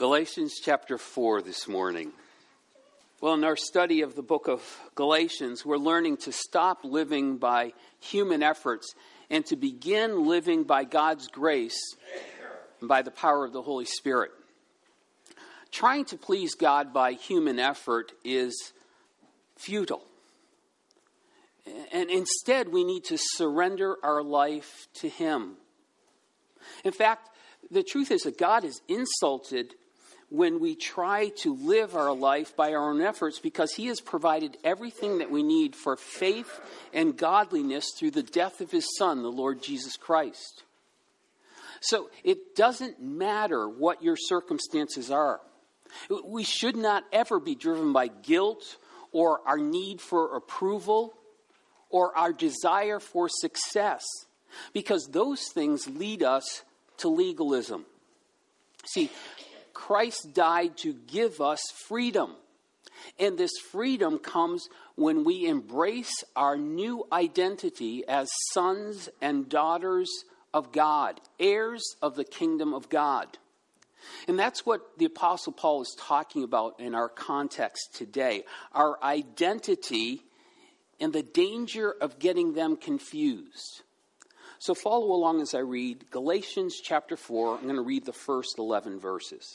Galatians chapter 4 this morning. Well, in our study of the book of Galatians, we're learning to stop living by human efforts and to begin living by God's grace and by the power of the Holy Spirit. Trying to please God by human effort is futile. And instead, we need to surrender our life to Him. In fact, the truth is that God is insulted when we try to live our life by our own efforts, because He has provided everything that we need for faith and godliness through the death of His Son, the Lord Jesus Christ. So it doesn't matter what your circumstances are. We should not ever be driven by guilt or our need for approval or our desire for success, because those things lead us to legalism. See, Christ died to give us freedom. And this freedom comes when we embrace our new identity as sons and daughters of God, heirs of the kingdom of God. And that's what the Apostle Paul is talking about in our context today. Our identity and the danger of getting them confused. So follow along as I read Galatians chapter 4. I'm going to read the first 11 verses.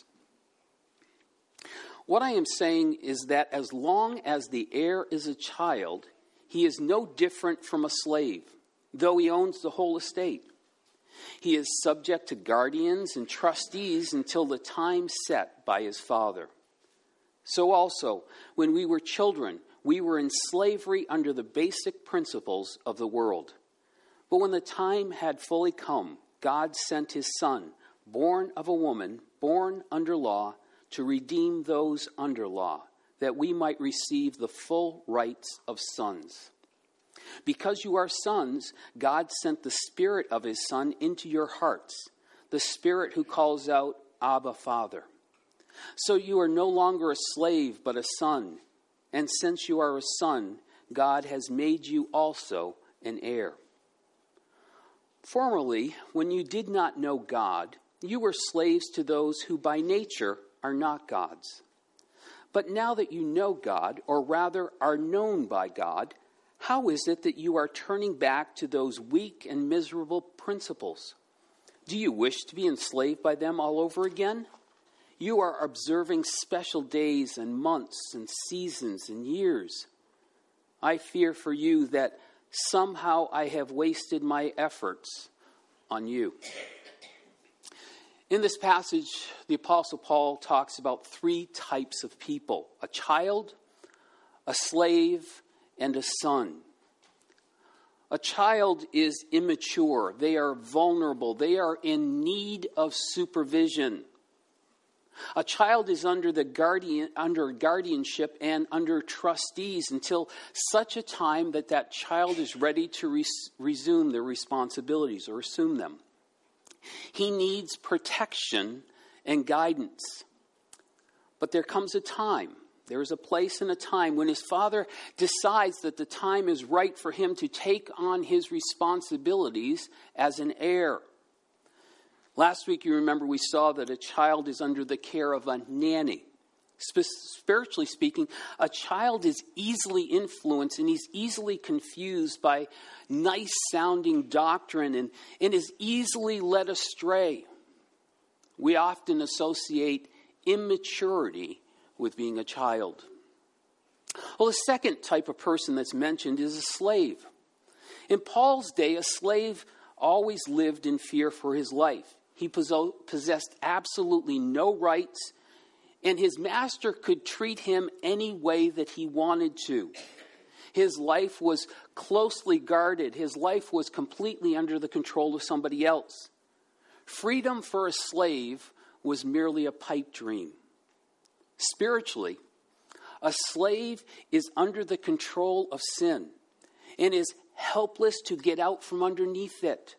What I am saying is that as long as the heir is a child, he is no different from a slave, though he owns the whole estate. He is subject to guardians and trustees until the time set by his father. So also, when we were children, we were in slavery under the basic principles of the world. But when the time had fully come, God sent His Son, born of a woman, born under law, to redeem those under law, that we might receive the full rights of sons. Because you are sons, God sent the Spirit of His Son into your hearts, the Spirit who calls out, Abba, Father. So you are no longer a slave, but a son. And since you are a son, God has made you also an heir. Formerly, when you did not know God, you were slaves to those who by nature are not God's. But now that you know God, or rather are known by God, how is it that you are turning back to those weak and miserable principles? Do you wish to be enslaved by them all over again? You are observing special days and months and seasons and years. I fear for you that somehow I have wasted my efforts on you. In this passage, the Apostle Paul talks about three types of people: a child, a slave, and a son. A child is immature. They are vulnerable. They are in need of supervision. A child is under guardianship and under trustees until such a time that that child is ready to resume their responsibilities or assume them. He needs protection and guidance. But there comes a time, there is a place and a time when his father decides that the time is right for him to take on his responsibilities as an heir. Last week, you remember, we saw that a child is under the care of a nanny. Spiritually speaking, a child is easily influenced and he's easily confused by nice-sounding doctrine and is easily led astray. We often associate immaturity with being a child. Well, the second type of person that's mentioned is a slave. In Paul's day, a slave always lived in fear for his life. He possessed absolutely no rights, and his master could treat him any way that he wanted to. His life was closely guarded. His life was completely under the control of somebody else. Freedom for a slave was merely a pipe dream. Spiritually, a slave is under the control of sin and is helpless to get out from underneath it.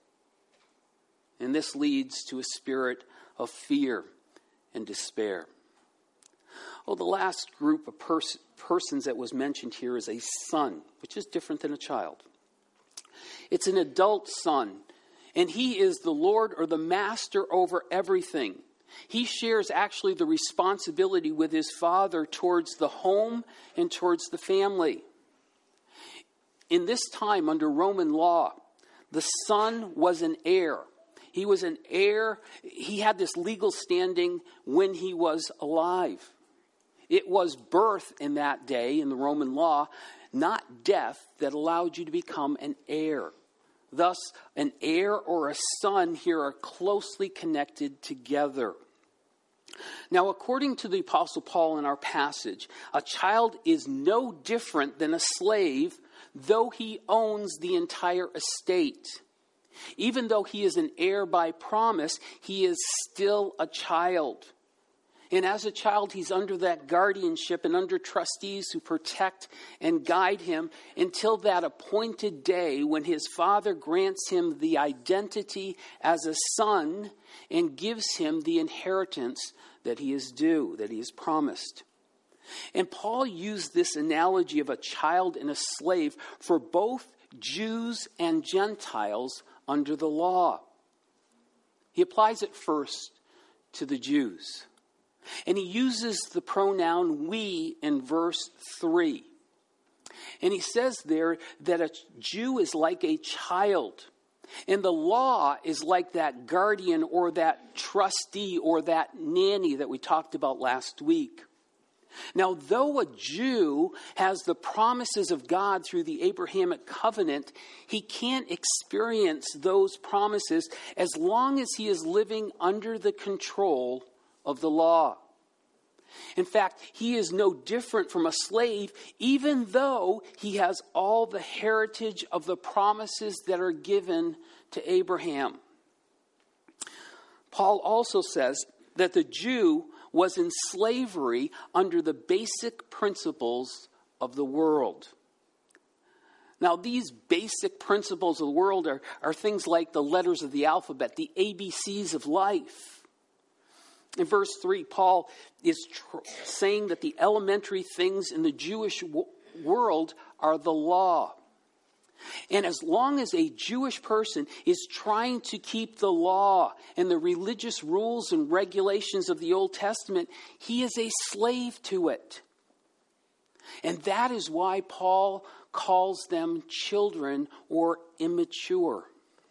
And this leads to a spirit of fear and despair. Well, the last group of persons that was mentioned here is a son, which is different than a child. It's an adult son, and he is the Lord or the master over everything. He shares actually the responsibility with his father towards the home and towards the family. In this time under Roman law, the son was an heir. He was an heir. He had this legal standing when he was alive. It was birth in that day in the Roman law, not death, that allowed you to become an heir. Thus, an heir or a son here are closely connected together. Now, according to the Apostle Paul in our passage, a child is no different than a slave, though he owns the entire estate. Even though he is an heir by promise, he is still a child. And as a child, he's under that guardianship and under trustees who protect and guide him until that appointed day when his father grants him the identity as a son and gives him the inheritance that he is due, that he is promised. And Paul used this analogy of a child and a slave for both Jews and Gentiles under the law. He applies it first to the Jews. And he uses the pronoun we in verse 3. And he says there that a Jew is like a child. And the law is like that guardian or that trustee or that nanny that we talked about last week. Now, though a Jew has the promises of God through the Abrahamic covenant, he can't experience those promises as long as he is living under the control of the law. In fact, he is no different from a slave, even though he has all the heritage of the promises that are given to Abraham. Paul also says that the Jew was in slavery under the basic principles of the world. Now, these basic principles of the world are things like the letters of the alphabet, the ABCs of life. In verse 3, Paul is saying that the elementary things in the Jewish world are the law. And as long as a Jewish person is trying to keep the law and the religious rules and regulations of the Old Testament, he is a slave to it. And that is why Paul calls them children or immature.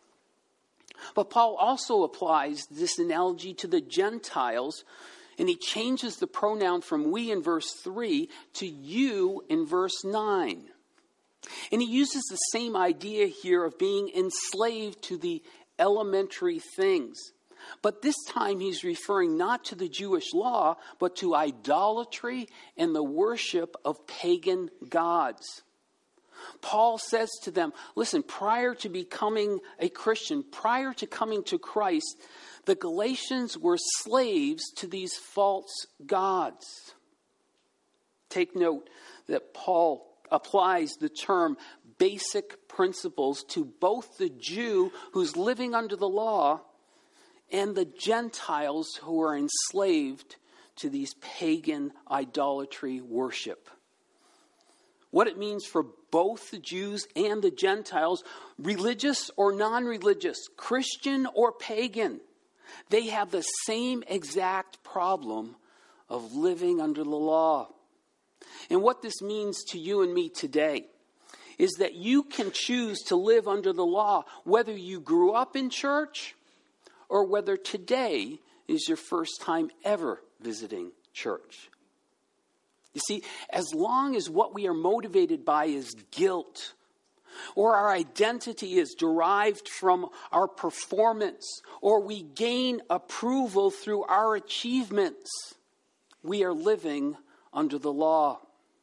But Paul also applies this analogy to the Gentiles, and he changes the pronoun from we in verse 3 to you in verse 9. And he uses the same idea here of being enslaved to the elementary things. But this time he's referring not to the Jewish law, but to idolatry and the worship of pagan gods. Paul says to them, listen, prior to becoming a Christian, prior to coming to Christ, the Galatians were slaves to these false gods. Take note that Paul applies the term basic principles to both the Jew who's living under the law and the Gentiles who are enslaved to these pagan idolatry worship. What it means for both the Jews and the Gentiles, religious or non-religious, Christian or pagan, they have the same exact problem of living under the law. And what this means to you and me today is that you can choose to live under the law, whether you grew up in church or whether today is your first time ever visiting church. You see, as long as what we are motivated by is guilt, or our identity is derived from our performance, or we gain approval through our achievements, we are living under the law.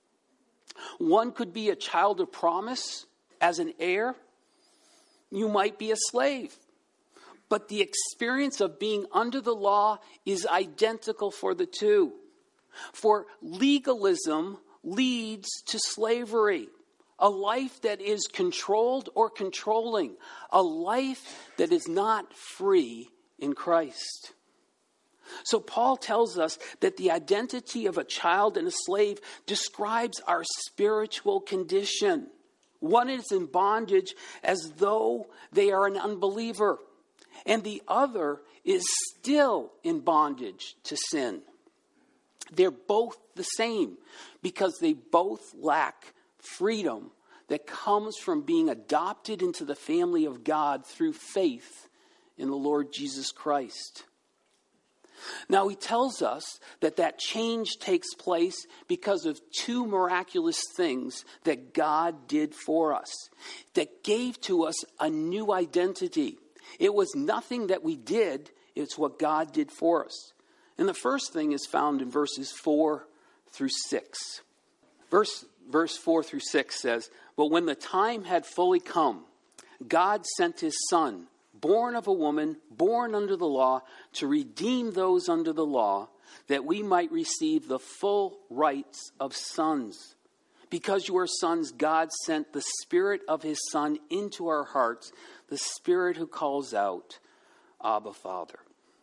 One could be a child of promise as an heir. You might be a slave. But the experience of being under the law is identical for the two. For legalism leads to slavery, a life that is controlled or controlling, a life that is not free in Christ. So Paul tells us that the identity of a child and a slave describes our spiritual condition. One is in bondage as though they are an unbeliever. and the other is still in bondage to sin. They're both the same because they both lack freedom that comes from being adopted into the family of God through faith in the Lord Jesus Christ. Now, he tells us that change takes place because of two miraculous things that God did for us, that gave to us a new identity. It was nothing that we did, it's what God did for us. And the first thing is found in verses 4 through 6. Verse 4 through 6 says, "But when the time had fully come, God sent his Son, born of a woman, born under the law, to redeem those under the law, that we might receive the full rights of sons. Because you are sons, God sent the Spirit of his Son into our hearts, the Spirit who calls out, Abba, Father."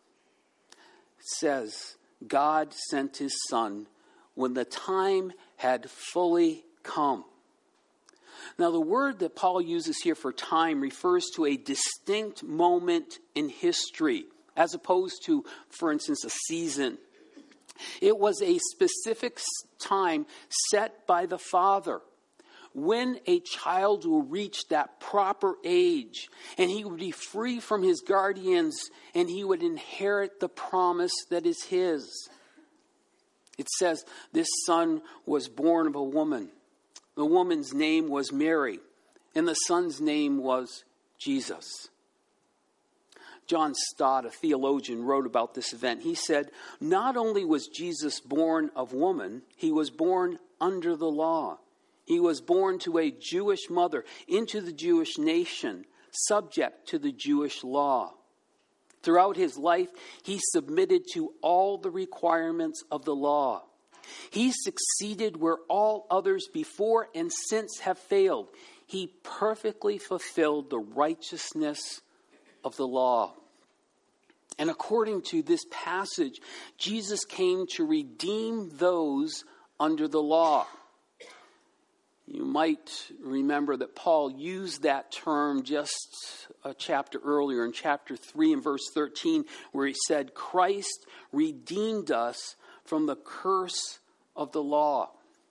It says, God sent his Son when the time had fully come. Now, the word that Paul uses here for time refers to a distinct moment in history, as opposed to, for instance, a season. It was a specific time set by the Father when a child will reach that proper age, and he would be free from his guardians, and he would inherit the promise that is his. It says this son was born of a woman. The woman's name was Mary, and the son's name was Jesus. John Stott, a theologian, wrote about this event. He said, not only was Jesus born of woman, he was born under the law. He was born to a Jewish mother, into the Jewish nation, subject to the Jewish law. Throughout his life, he submitted to all the requirements of the law. He succeeded where all others before and since have failed. He perfectly fulfilled the righteousness of the law. And according to this passage, Jesus came to redeem those under the law. You might remember that Paul used that term just a chapter earlier in chapter 3 and verse 13, where he said, Christ redeemed us from the curse of the law.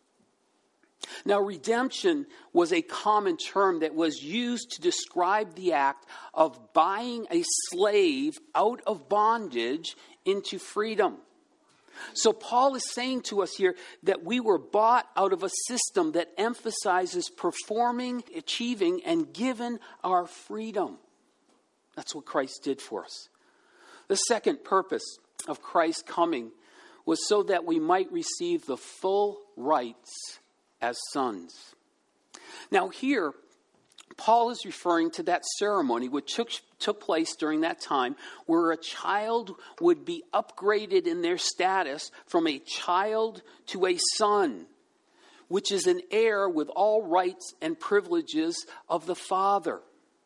Now, redemption was a common term that was used to describe the act of buying a slave out of bondage into freedom. So Paul is saying to us here that we were bought out of a system that emphasizes performing, achieving, and given our freedom. That's what Christ did for us. The second purpose of Christ's coming was so that we might receive the full rights as sons. Now here, Paul is referring to that ceremony which took place during that time where a child would be upgraded in their status from a child to a son, which is an heir with all rights and privileges of the Father.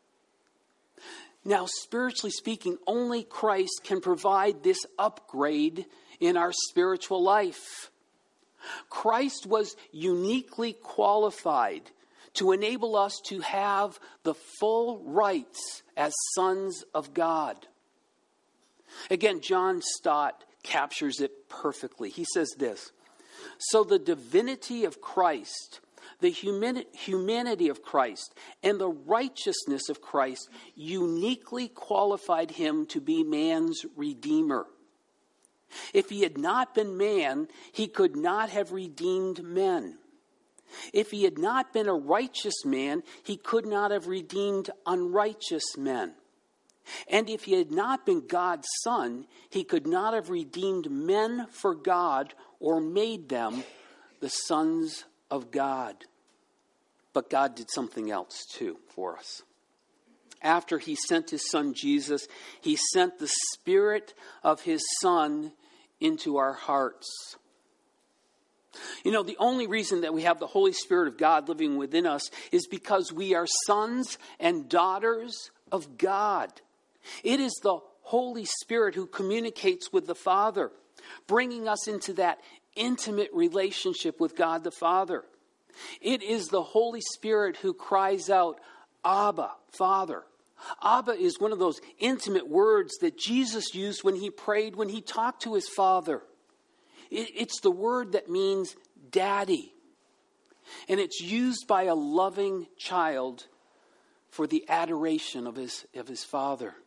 Now, spiritually speaking, only Christ can provide this upgrade in our spiritual life. Christ was uniquely qualified to enable us to have the full rights as sons of God. Again, John Stott captures it perfectly. He says this, so the divinity of Christ, the humanity of Christ, and the righteousness of Christ uniquely qualified him to be man's redeemer. If he had not been man, he could not have redeemed men. If he had not been a righteous man, he could not have redeemed unrighteous men. And if he had not been God's son, he could not have redeemed men for God or made them the sons of God. But God did something else too for us. After he sent his son Jesus, he sent the Spirit of his Son into our hearts. You know, the only reason that we have the Holy Spirit of God living within us is because we are sons and daughters of God. It is the Holy Spirit who communicates with the Father, bringing us into that intimate relationship with God the Father. It is the Holy Spirit who cries out, Abba, Father. Abba is one of those intimate words that Jesus used when he prayed, when he talked to his Father. It's the word that means daddy. And it's used by a loving child for the adoration of his Father.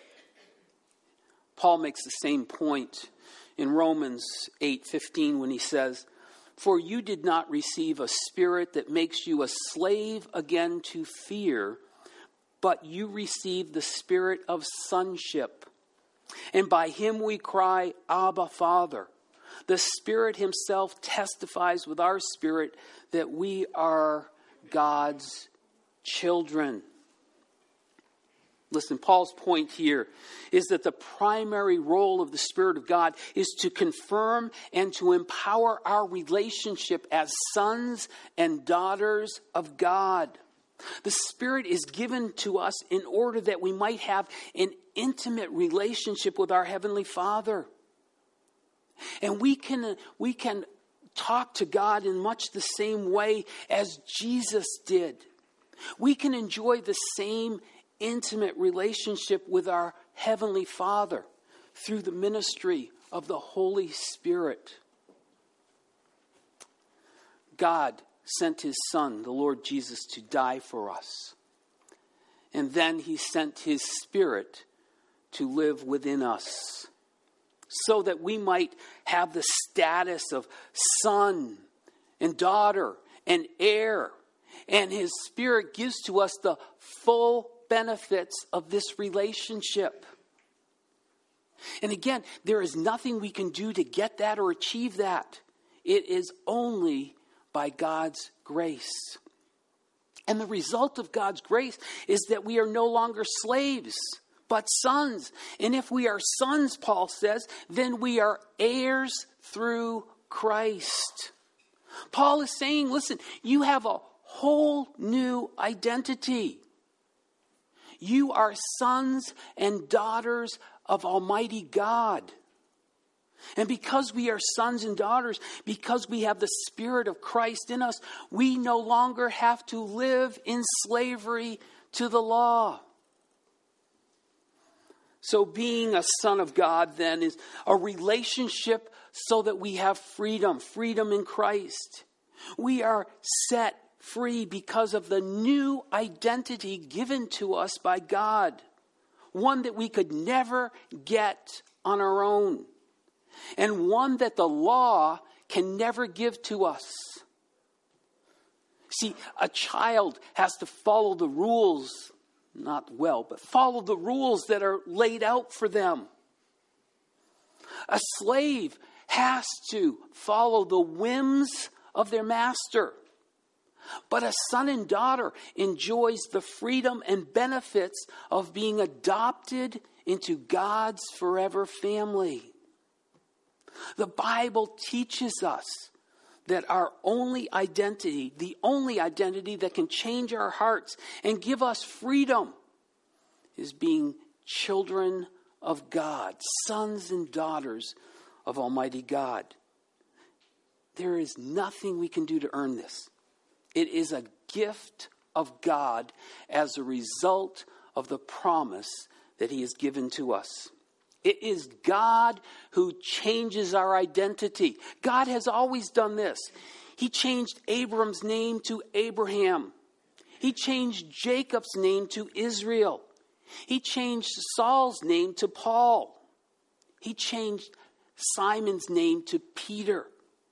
Paul makes the same point in Romans 8:15 when he says, "For you did not receive a spirit that makes you a slave again to fear, but you received the spirit of sonship. And by him we cry, Abba, Father. The Spirit himself testifies with our spirit that we are God's children." Listen, Paul's point here is that the primary role of the Spirit of God is to confirm and to empower our relationship as sons and daughters of God. The Spirit is given to us in order that we might have an intimate relationship with our Heavenly Father. And we can talk to God in much the same way as Jesus did. We can enjoy the same intimate relationship with our Heavenly Father through the ministry of the Holy Spirit. God sent his Son, the Lord Jesus, to die for us. And then he sent his Spirit to live within us, so that we might have the status of son and daughter and heir. And his Spirit gives to us the full benefits of this relationship. And again, there is nothing we can do to get that or achieve that. It is only by God's grace. And the result of God's grace is that we are no longer slaves, but sons. And if we are sons, Paul says, then we are heirs through Christ. Paul is saying, listen, you have a whole new identity. You are sons and daughters of Almighty God. And because we are sons and daughters, because we have the Spirit of Christ in us, we no longer have to live in slavery to the law. So being a son of God then is a relationship so that we have freedom in Christ. We are set free because of the new identity given to us by God. One that we could never get on our own. And one that the law can never give to us. See, a child has to follow the rules, but follow the rules that are laid out for them. A slave has to follow the whims of their master. But a son and daughter enjoys the freedom and benefits of being adopted into God's forever family. The Bible teaches us that our only identity, the only identity that can change our hearts and give us freedom, is being children of God, sons and daughters of Almighty God. There is nothing we can do to earn this. It is a gift of God as a result of the promise that he has given to us. It is God who changes our identity. God has always done this. He changed Abram's name to Abraham. He changed Jacob's name to Israel. He changed Saul's name to Paul. He changed Simon's name to Peter.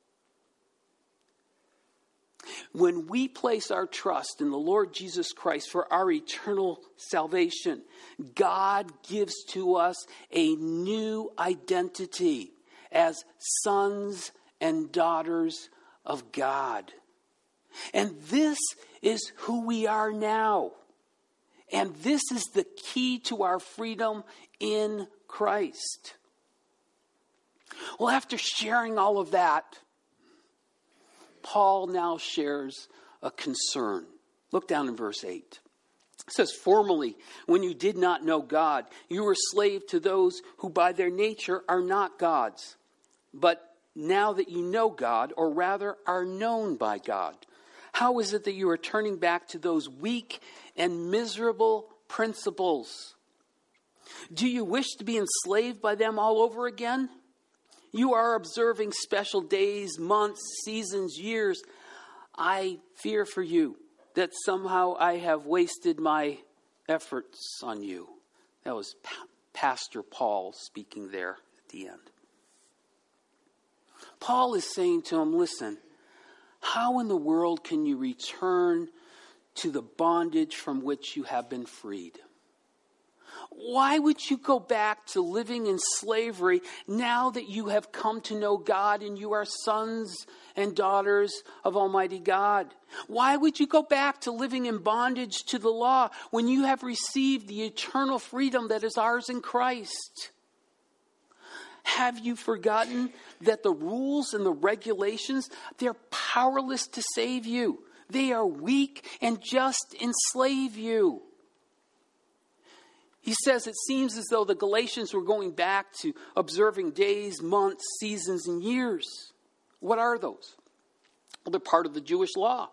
When we place our trust in the Lord Jesus Christ for our eternal salvation, God gives to us a new identity as sons and daughters of God. And this is who we are now. And this is the key to our freedom in Christ. Well, after sharing all of that, Paul now shares a concern. Look down in verse 8. It says, "Formerly, when you did not know God, you were slave to those who by their nature are not gods. But now that you know God, or rather are known by God, how is it that you are turning back to those weak and miserable principles. Do you wish to be enslaved by them all over again? You are observing special days, months, seasons, years. I fear for you that somehow I have wasted my efforts on you. That was Pastor Paul speaking there at the end. Paul is saying to him, listen, how in the world can you return to the bondage from which you have been freed? Why would you go back to living in slavery now that you have come to know God and you are sons and daughters of Almighty God? Why would you go back to living in bondage to the law when you have received the eternal freedom that is ours in Christ? Have you forgotten that the rules and the regulations, they're powerless to save you? They are weak and just enslave you. He says it seems as though the Galatians were going back to observing days, months, seasons, and years. What are those? Well, they're part of the Jewish law.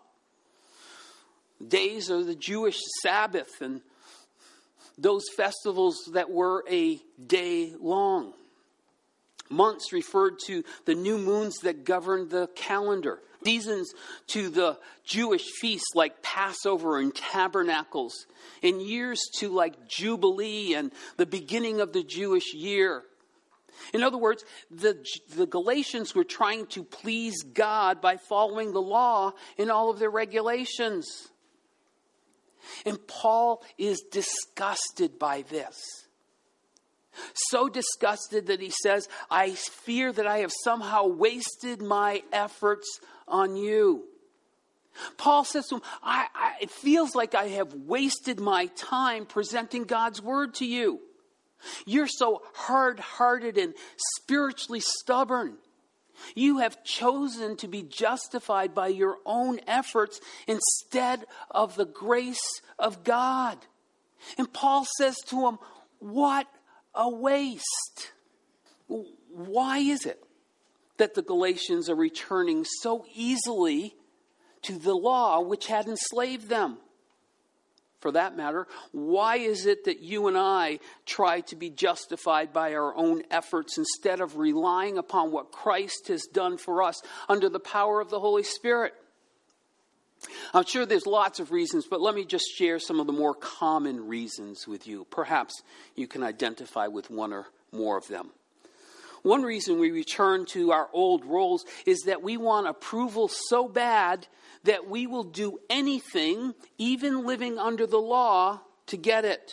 Days are the Jewish Sabbath and those festivals that were a day long. Months referred to the new moons that governed the calendar. Seasons to the Jewish feasts like Passover and Tabernacles. And years to like Jubilee and the beginning of the Jewish year. In other words, the Galatians were trying to please God by following the law in all of their regulations. And Paul is disgusted by this. So disgusted that he says, I fear that I have somehow wasted my efforts on you. Paul says to him, it feels like I have wasted my time presenting God's word to you. You're so hard-hearted and spiritually stubborn. You have chosen to be justified by your own efforts instead of the grace of God. And Paul says to him, what a waste. Why is it that the Galatians are returning so easily to the law which had enslaved them? For that matter, why is it that you and I try to be justified by our own efforts instead of relying upon what Christ has done for us under the power of the Holy Spirit? I'm sure there's lots of reasons, but let me just share some of the more common reasons with you. Perhaps you can identify with one or more of them. One reason we return to our old roles is that we want approval so bad that we will do anything, even living under the law, to get it.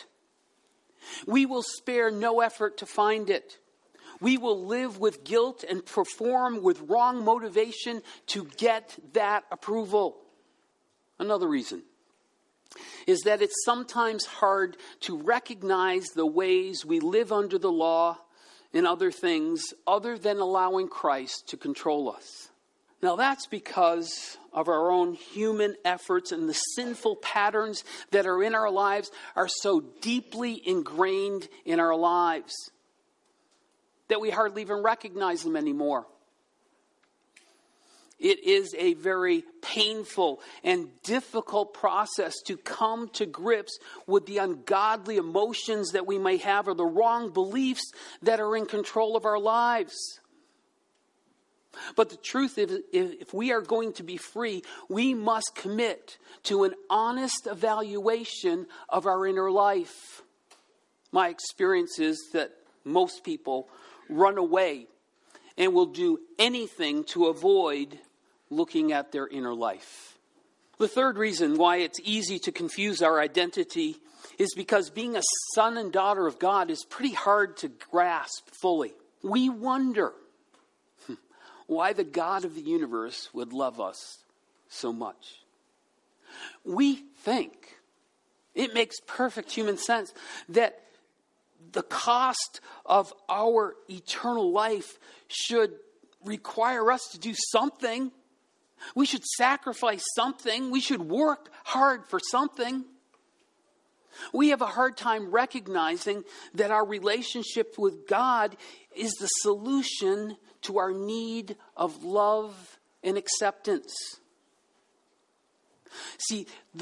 We will spare no effort to find it. We will live with guilt and perform with wrong motivation to get that approval. Another reason is that it's sometimes hard to recognize the ways we live under the law and other things other than allowing Christ to control us. Now that's because of our own human efforts, and the sinful patterns that are in our lives are so deeply ingrained in our lives that we hardly even recognize them anymore. It is a very painful and difficult process to come to grips with the ungodly emotions that we may have or the wrong beliefs that are in control of our lives. But the truth is, if we are going to be free, we must commit to an honest evaluation of our inner life. My experience is that most people run away and will do anything to avoid looking at their inner life. The third reason why it's easy to confuse our identity is because being a son and daughter of God is pretty hard to grasp fully. We wonder why the God of the universe would love us so much. We think, it makes perfect human sense, that the cost of our eternal life should require us to do something. We should sacrifice something. We should work hard for something. We have a hard time recognizing that our relationship with God is the solution to our need of love and acceptance. See, the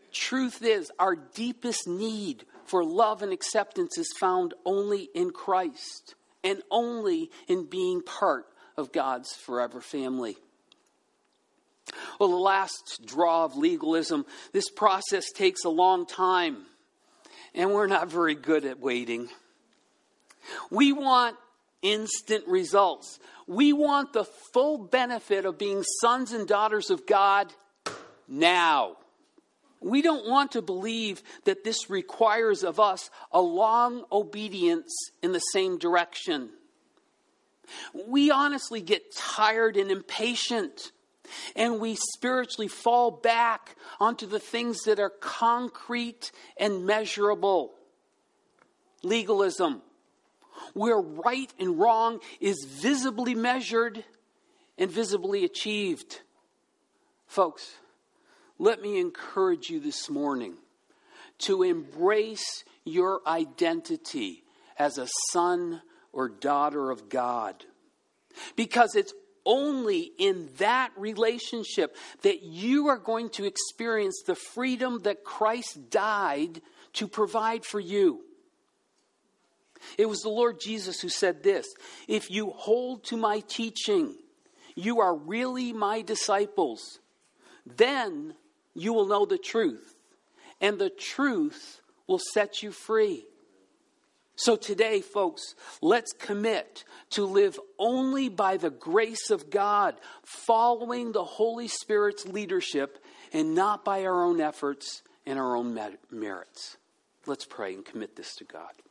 Truth is, our deepest need for love and acceptance is found only in Christ and only in being part of God's forever family. Well, the last draw of legalism, this process takes a long time, and we're not very good at waiting. We want instant results. We want the full benefit of being sons and daughters of God now. We don't want to believe that this requires of us a long obedience in the same direction. We honestly get tired and impatient, and we spiritually fall back onto the things that are concrete and measurable. Legalism, where right and wrong is visibly measured and visibly achieved. Folks, let me encourage you this morning to embrace your identity as a son or daughter of God. Because it's only in that relationship that you are going to experience the freedom that Christ died to provide for you. It was the Lord Jesus who said this: "If you hold to my teaching, you are really my disciples. Then you will know the truth, and the truth will set you free." So today, folks, let's commit to live only by the grace of God, following the Holy Spirit's leadership, and not by our own efforts and our own merits. Let's pray and commit this to God.